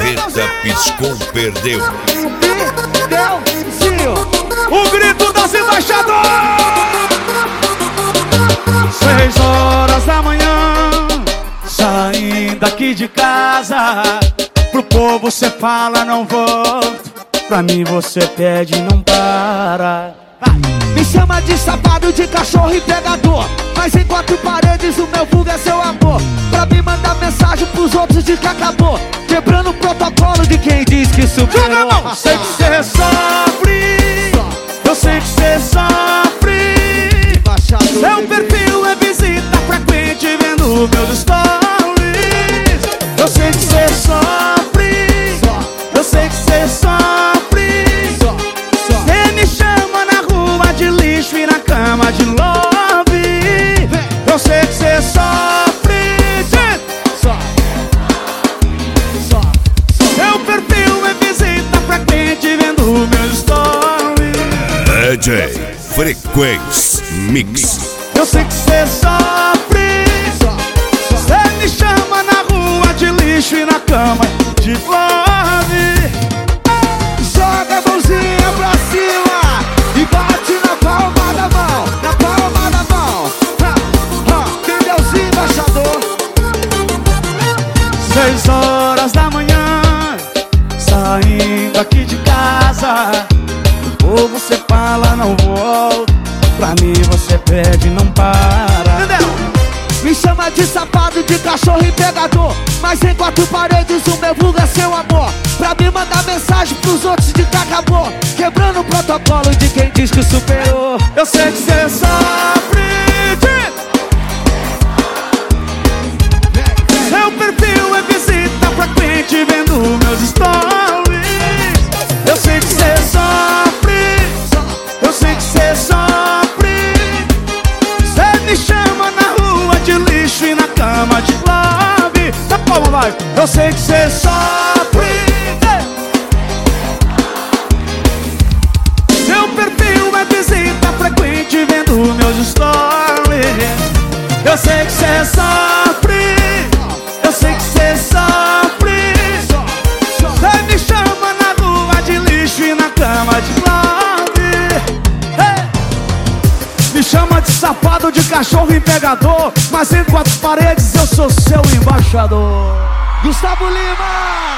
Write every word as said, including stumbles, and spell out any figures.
Marreta piscou, perdeu. O grito das embaixadoras. Seis horas da manhã, saindo aqui de casa. Pro povo cê fala não volto, pra mim você pede e não para. Me chama de safado, de cachorro e pegador, mas em quatro paredes o meu vulgo é seu amor. Pra me mandar mensagem pros outros de que acabou, quebrando o protocolo de quem diz que superou. Eu sei que cê sofre, eu sei que cê sofre. Seu perfil é visita frequente vendo meus stories. Eu sei que cê sofre, eu sei que cê sofre. Cê me chama na rua de lixo e na cama de love. Eu sei que cê sofre. Seu perfil é visita frequente vendo meus stories. D J Frequência Mix. Eu sei que cê sofre. Cê me chama na rua de lixo e na cama de love. Joga a mãozinha pra cima e bate na palma da mão, na palma da mão. Ha, ha. Pneuzinho embaixador. Seis horas da manhã, saindo aqui de casa. Ou você fala não volto, pra mim você pede e não para. Entendeu? Me chama de safado, de cachorro e pegador, mas em quatro paredes o meu vulgo é seu amor. Pra me mandar mensagem pros outros de que acabou, quebrando o protocolo de quem diz que superou. Eu sei que cê sofre. Seu perfil é visita frequente vendo meus stories. Eu sei que cê sofre, eu sei que cê sofre. Cê me chama na rua de lixo e na cama de love. Dá palma, vai. Eu sei que cê sofre. Seu perfil é visita frequente vendo meus stories. Eu sei que cê sofre, eu sei que cê sofre. Cê me chama na rua de lixo e na cama de love. Hey! Me chama de safado, de cachorro e pegador, mas em quatro paredes eu sou seu embaixador. Gustavo Lima!